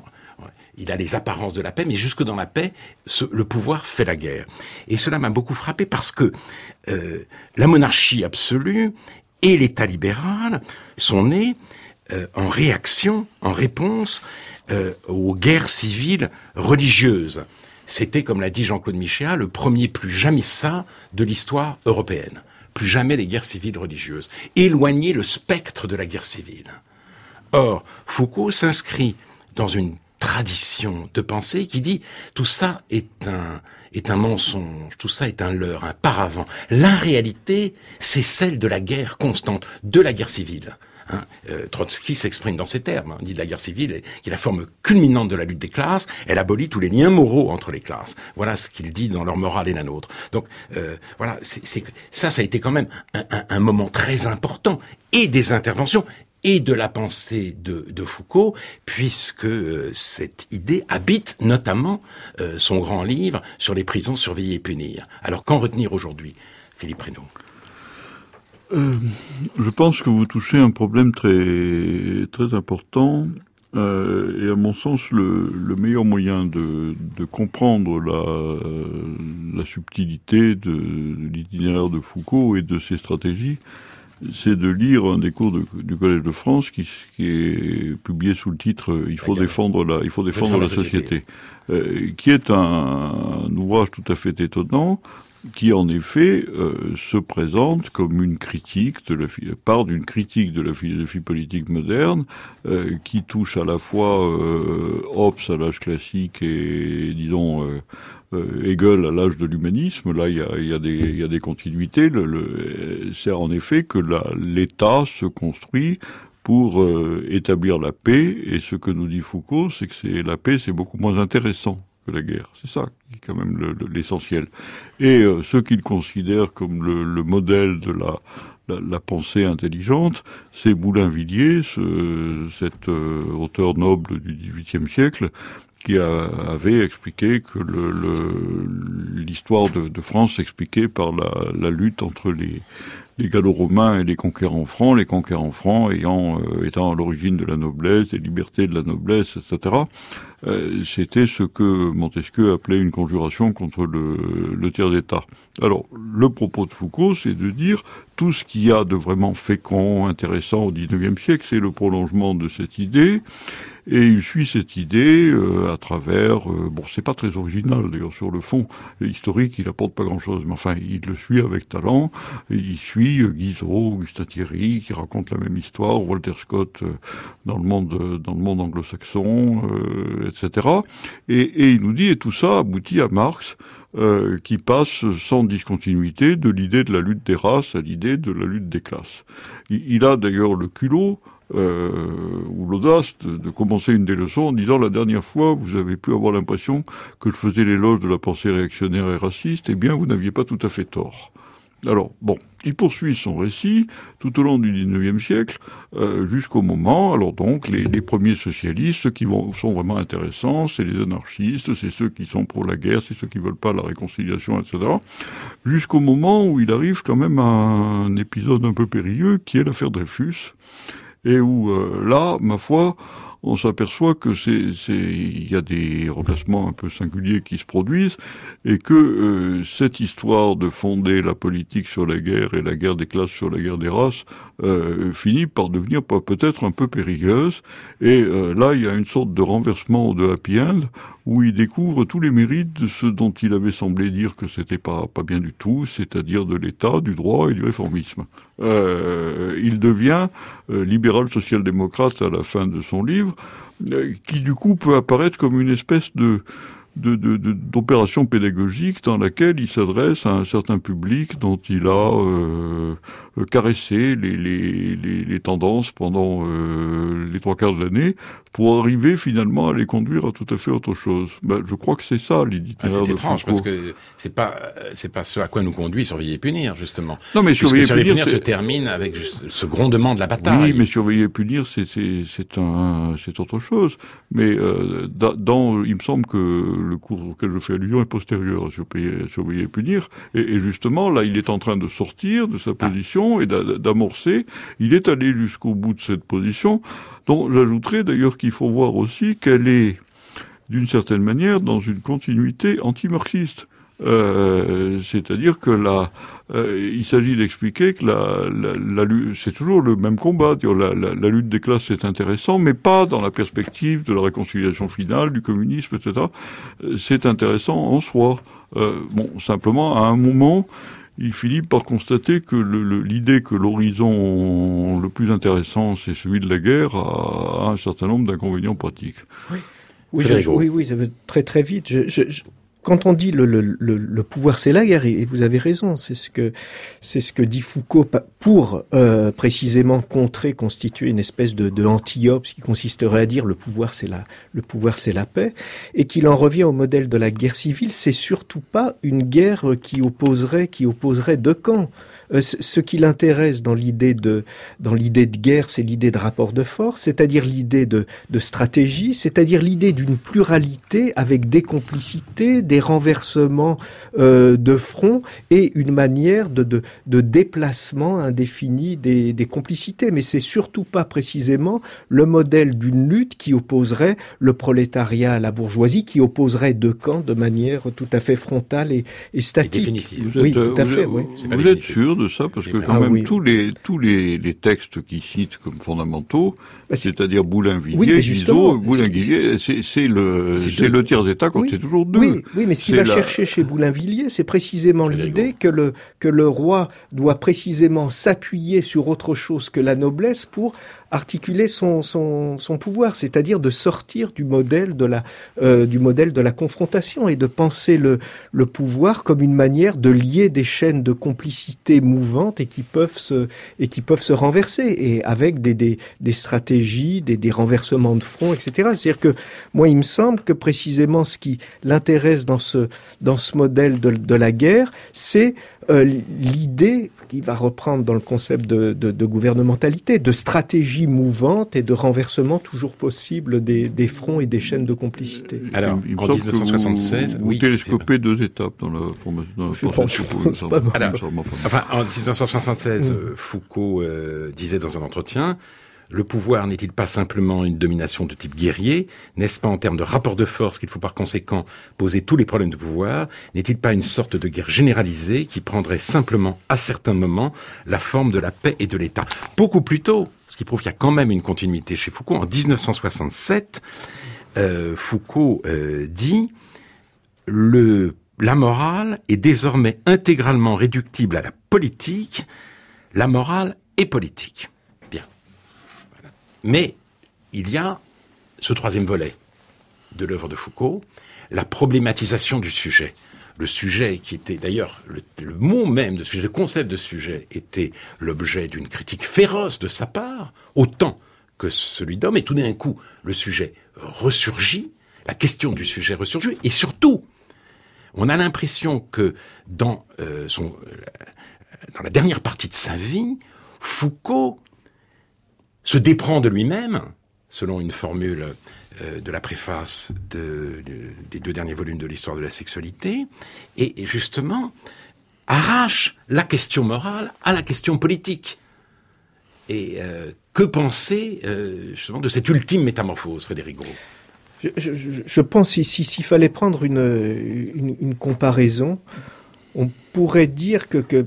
Il a les apparences de la paix, mais jusque dans la paix, le pouvoir fait la guerre. Et cela m'a beaucoup frappé parce que la monarchie absolue et l'État libéral sont nés en réaction, en réponse aux guerres civiles religieuses. C'était, comme l'a dit Jean-Claude Michéa, le premier plus jamais ça de l'histoire européenne. Plus jamais les guerres civiles religieuses. Éloigner le spectre de la guerre civile. Or, Foucault s'inscrit dans une tradition de pensée qui dit tout ça est un mensonge, tout ça est un leurre, un paravent. La réalité, c'est celle de la guerre constante, de la guerre civile. Trotsky s'exprime dans ces termes, dit de la guerre civile, qui est la forme culminante de la lutte des classes, elle abolit tous les liens moraux entre les classes. Voilà ce qu'il dit dans Leur morale et la nôtre. Donc voilà, ça a été quand même un moment très important, et des interventions, et de la pensée de Foucault, puisque cette idée habite notamment son grand livre sur les prisons surveiller et punir. Alors qu'en retenir aujourd'hui, Philippe Reynaud? Je pense que vous touchez un problème très très important, et à mon sens le meilleur moyen de comprendre la subtilité de l'itinéraire de Foucault et de ses stratégies, c'est de lire un des cours du Collège de France qui est publié sous le titre Il faut défendre la société, qui est un ouvrage tout à fait étonnant, qui en effet se présente comme une critique part d'une critique de la philosophie politique moderne, qui touche à la fois Hobbes à l'âge classique et disons Hegel à l'âge de l'humanisme. Là, il y a des continuités. C'est en effet que l'État se construit pour établir la paix, et ce que nous dit Foucault, c'est que la paix, c'est beaucoup moins intéressant que la guerre. C'est ça qui est quand même l'essentiel. Et ceux qu'il considère comme le modèle de la pensée intelligente, c'est Boulainvilliers, cet auteur noble du XVIIIe siècle, qui avait expliqué que l'histoire de France s'expliquait par la lutte entre les Gallo-Romains et les conquérants francs étant à l'origine de la noblesse, des libertés de la noblesse, etc. C'était ce que Montesquieu appelait une conjuration contre le tiers d'État. Alors, le propos de Foucault, c'est de dire tout ce qu'il y a de vraiment fécond, intéressant au XIXe siècle, c'est le prolongement de cette idée. Et il suit cette idée à travers... c'est pas très original, d'ailleurs, sur le fond historique, il apporte pas grand-chose, mais enfin, il le suit avec talent. Il suit Guizot, Augustin Thierry, qui raconte la même histoire, Walter Scott dans le monde anglo-saxon, etc. Et il nous dit, et tout ça aboutit à Marx, qui passe sans discontinuité de l'idée de la lutte des races à l'idée de la lutte des classes. Il a d'ailleurs le culot, ou l'audace de commencer une des leçons en disant: la dernière fois, vous avez pu avoir l'impression que je faisais l'éloge de la pensée réactionnaire et raciste, eh bien, vous n'aviez pas tout à fait tort. Alors, il poursuit son récit tout au long du XIXe siècle, jusqu'au moment, alors donc, les premiers socialistes, ceux qui sont vraiment intéressants, c'est les anarchistes, c'est ceux qui sont pour la guerre, c'est ceux qui veulent pas la réconciliation, etc. Jusqu'au moment où il arrive quand même à un épisode un peu périlleux, qui est l'affaire Dreyfus, et où, là, ma foi, on s'aperçoit que il y a des reclassements un peu singuliers qui se produisent, et que cette histoire de fonder la politique sur la guerre et la guerre des classes sur la guerre des races finit par devenir peut-être un peu périlleuse. Et là, il y a une sorte de renversement de happy end où il découvre tous les mérites de ce dont il avait semblé dire que c'était pas bien du tout, c'est-à-dire de l'État, du droit et du réformisme. Il devient libéral social-démocrate à la fin de son livre, qui du coup peut apparaître comme une espèce d'opération pédagogique dans laquelle il s'adresse à un certain public dont il a caressé les tendances pendant les 3/4 de l'année, pour arriver finalement à les conduire à tout à fait autre chose. Je crois que c'est ça l'itinéraire de Foucault. C'est étrange, parce que c'est pas ce à quoi nous conduit Surveiller et punir, justement. Non, mais Surveiller et punir se termine avec ce grondement de la bataille. Oui, mais Surveiller et punir, c'est autre chose. Mais il me semble que le cours auquel je fais allusion est postérieur à Surveiller et punir. Et justement, là, il est en train de sortir de sa position et d'amorcer. Il est allé jusqu'au bout de cette position, dont j'ajouterais d'ailleurs qu'il faut voir aussi qu'elle est, d'une certaine manière, dans une continuité anti-marxiste. C'est-à-dire que il s'agit d'expliquer que la lutte, c'est toujours le même combat. La lutte des classes, c'est intéressant, mais pas dans la perspective de la réconciliation finale, du communisme, etc. C'est intéressant en soi. Simplement, à un moment, il finit par constater que l'idée que l'horizon le plus intéressant, c'est celui de la guerre, a un certain nombre d'inconvénients pratiques. Oui, ça va très très vite. Quand on dit le pouvoir c'est la guerre, et vous avez raison, c'est ce que dit Foucault pour précisément constituer une espèce de anti-ops qui consisterait à dire le pouvoir c'est la paix, et qu'il en revient au modèle de la guerre civile. C'est surtout pas une guerre qui opposerait deux camps. Ce qui l'intéresse dans l'idée de guerre, c'est l'idée de rapport de force, c'est-à-dire l'idée de stratégie, c'est-à-dire l'idée d'une pluralité avec des complicités, des renversements de front et une manière de déplacement indéfini des complicités. Mais c'est surtout pas précisément le modèle d'une lutte qui opposerait le prolétariat à la bourgeoisie, qui opposerait deux camps de manière tout à fait frontale et statique. Oui, tout à fait. Vous êtes sûr de ça, parce que quand même tous les textes qu'il cite comme fondamentaux, c'est-à-dire Boulainvilliers, Guizot, Boulainvilliers, c'est le tiers d'État quand c'est toujours deux. Oui, mais ce qu'il va chercher chez Boulainvilliers, c'est précisément l'idée que le roi doit précisément s'appuyer sur autre chose que la noblesse pour articuler son pouvoir, c'est-à-dire de sortir du modèle de la confrontation et de penser le pouvoir comme une manière de lier des chaînes de complicité mouvantes et qui peuvent se renverser, et avec des stratégies, des renversements de front, etc. C'est-à-dire que moi, il me semble que précisément ce qui l'intéresse dans ce modèle de la guerre, c'est l'idée qu'il va reprendre dans le concept de gouvernementalité, de stratégie mouvante et de renversement toujours possible des fronts et des chaînes de complicité. Alors, en 1976, vous télescopez 2 étapes dans la formation. En 1976, Foucault disait dans un entretien: le pouvoir n'est-il pas simplement une domination de type guerrier? N'est-ce pas en termes de rapport de force qu'il faut par conséquent poser tous les problèmes de pouvoir? N'est-il pas une sorte de guerre généralisée qui prendrait simplement, à certains moments, la forme de la paix et de l'État? Beaucoup plus tôt, ce qui prouve qu'il y a quand même une continuité chez Foucault, en 1967, Foucault dit « La morale est désormais intégralement réductible à la politique. La morale est politique. » Mais il y a ce troisième volet de l'œuvre de Foucault, la problématisation du sujet. Le sujet qui était d'ailleurs, le mot même de sujet, le concept de sujet était l'objet d'une critique féroce de sa part, autant que celui d'homme, et tout d'un coup, le sujet ressurgit, la question du sujet ressurgit, et surtout, on a l'impression que dans la dernière partie de sa vie, Foucault se déprend de lui-même, selon une formule de la préface des 2 derniers volumes de l'histoire de la sexualité, et justement arrache la question morale à la question politique. Et que penser justement de cette ultime métamorphose, Frédéric Gros? Je pense, s'il fallait prendre une comparaison, on pourrait dire que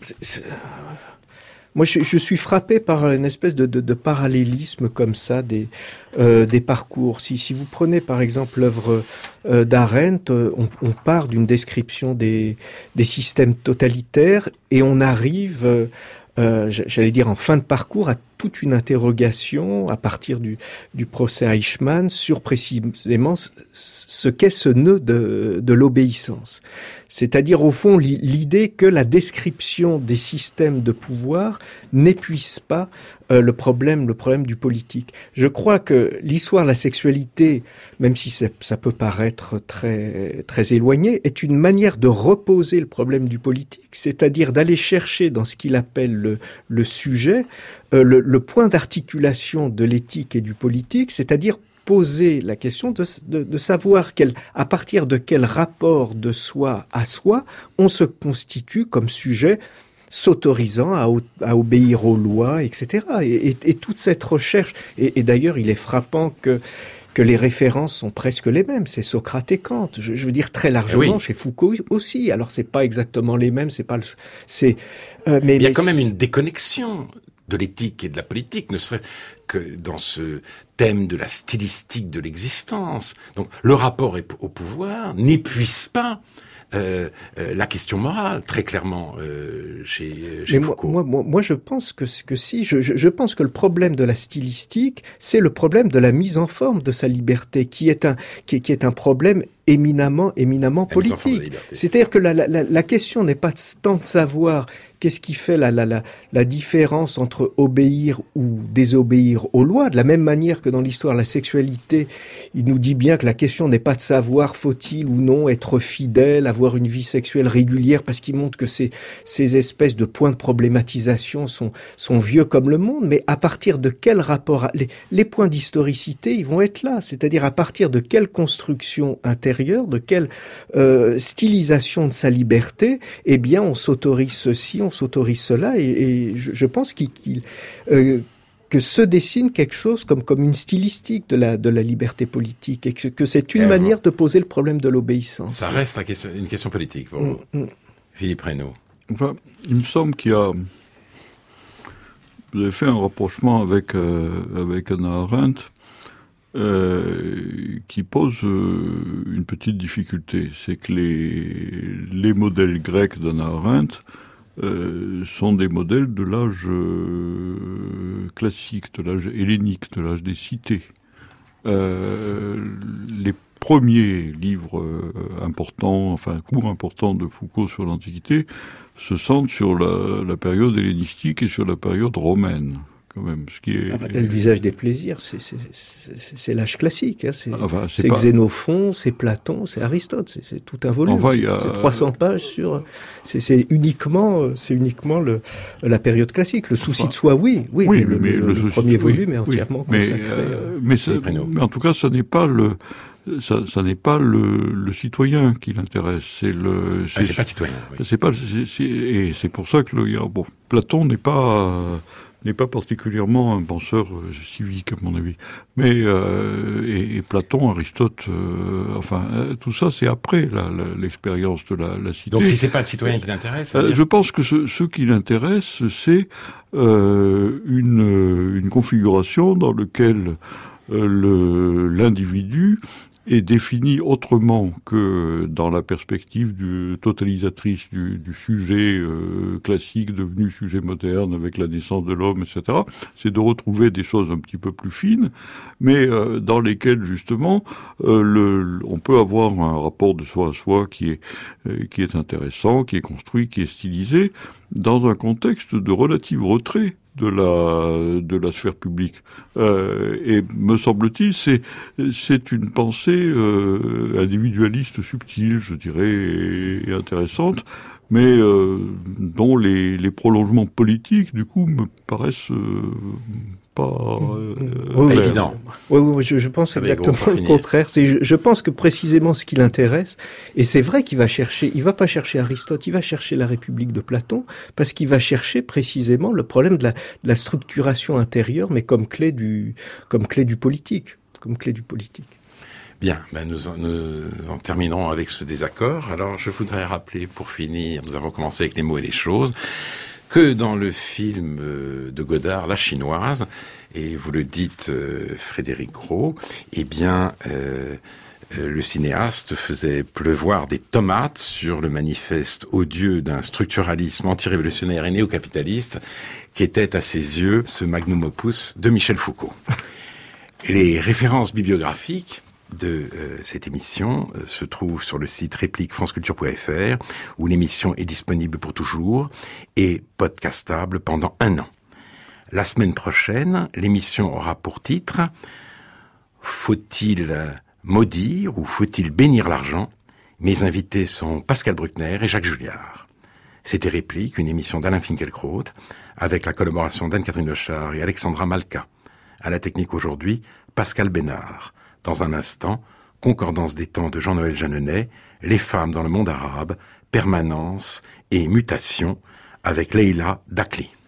moi, je suis frappé par une espèce de parallélisme comme ça des parcours. Si vous prenez par exemple l'œuvre d'Arendt, on part d'une description des systèmes totalitaires et on arrive, j'allais dire en fin de parcours, à toute une interrogation à partir du procès Eichmann sur précisément ce qu'est ce nœud de l'obéissance. C'est-à-dire, au fond, l'idée que la description des systèmes de pouvoir n'épuise pas le problème du politique. Je crois que l'histoire de la sexualité, même si ça peut paraître très, très éloigné, est une manière de reposer le problème du politique, c'est-à-dire d'aller chercher dans ce qu'il appelle le sujet, le point d'articulation de l'éthique et du politique, c'est-à-dire poser la question de savoir à partir de quel rapport de soi à soi on se constitue comme sujet s'autorisant à obéir aux lois, etc. Et toute cette recherche, et d'ailleurs il est frappant que les références sont presque les mêmes, c'est Socrate et Kant. Je veux dire très largement, chez Foucault aussi. Alors c'est pas exactement les mêmes, mais il y a quand même une déconnexion de l'éthique et de la politique, ne serait que dans ce thème de la stylistique de l'existence. Donc le rapport au pouvoir n'épuise pas la question morale, très clairement, chez Foucault. Moi, je pense que si. Je pense que le problème de la stylistique, c'est le problème de la mise en forme de sa liberté, qui est un problème éminemment politique. C'est-à-dire que la question n'est pas tant de savoir qu'est-ce qui fait la différence entre obéir ou désobéir aux lois. De la même manière que dans l'histoire de la sexualité, il nous dit bien que la question n'est pas de savoir faut-il ou non être fidèle, avoir une vie sexuelle régulière, parce qu'il montre que ces espèces de points de problématisation sont vieux comme le monde, mais à partir de quel rapport, les points d'historicité, ils vont être là, c'est-à-dire à partir de quelle construction intérieure, de quelle stylisation de sa liberté, eh bien on s'autorise ceci, on s'autorise cela, et je pense que se dessine quelque chose comme une stylistique de la liberté politique, et que c'est une manière de poser le problème de l'obéissance. Ça reste une question politique pour vous. Philippe Reynaud. Enfin, il me semble vous avez fait un rapprochement avec Hannah Arendt qui pose une petite difficulté. C'est que les modèles grecs d'Hannah Arendt sont des modèles de l'âge classique, de l'âge hellénique, de l'âge des cités. Les premiers livres importants, cours importants de Foucault sur l'Antiquité se centre sur la période hellénistique et sur la période romaine. Quand même, ce qui est... Le visage des plaisirs, c'est l'âge classique. Hein. C'est pas... Xénophon, c'est Platon, c'est Aristote. C'est tout un volume. C'est 300 pages sur. C'est uniquement la période classique. Le souci de soi, oui, mais le premier volume est entièrement consacré. Mais en tout cas, ça n'est pas le citoyen qui l'intéresse, c'est pas le citoyen. Oui. Et c'est pour ça que Platon n'est pas particulièrement un penseur civique, à mon avis. Mais et Platon, Aristote, tout ça, c'est après l'expérience de la cité. Donc, si c'est pas le citoyen qui l'intéresse, je pense que ce qui l'intéresse, c'est une configuration dans laquelle l'individu est défini autrement que dans la perspective totalisatrice du sujet classique devenu sujet moderne avec la naissance de l'homme, etc. C'est de retrouver des choses un petit peu plus fines, mais dans lesquelles justement on peut avoir un rapport de soi à soi qui est intéressant, qui est construit, qui est stylisé, dans un contexte de relatif retrait de la sphère publique. Et me semble-t-il, c'est une pensée individualiste subtile, je dirais, et intéressante, mais dont les prolongements politiques, du coup, me paraissent pas évident. Oui, je pense exactement le contraire. Je pense que précisément ce qui l'intéresse, et c'est vrai qu'il va pas chercher Aristote, il va chercher la République de Platon, parce qu'il va chercher précisément le problème de la structuration intérieure, mais comme clé du politique. Bien, nous en terminerons avec ce désaccord. Alors, je voudrais rappeler, pour finir, nous avons commencé avec les mots et les choses, que dans le film de Godard, La Chinoise, et vous le dites, Frédéric Gros, le cinéaste faisait pleuvoir des tomates sur le manifeste odieux d'un structuralisme antirévolutionnaire et néocapitaliste qui était à ses yeux ce magnum opus de Michel Foucault. Les références bibliographiques de cette émission se trouve sur le site réplique franceculture.fr où l'émission est disponible pour toujours et podcastable pendant 1 an. La semaine prochaine, l'émission aura pour titre « Faut-il maudire ou faut-il bénir l'argent ?» Mes invités sont Pascal Bruckner et Jacques Julliard. C'était Réplique, une émission d'Alain Finkielkraut avec la collaboration d'Anne-Catherine Lechard et Alexandra Malka. À la technique aujourd'hui, Pascal Bénard. Dans un instant, Concordance des temps de Jean-Noël Jeanneney, Les femmes dans le monde arabe, Permanence et Mutation avec Leïla Dakli.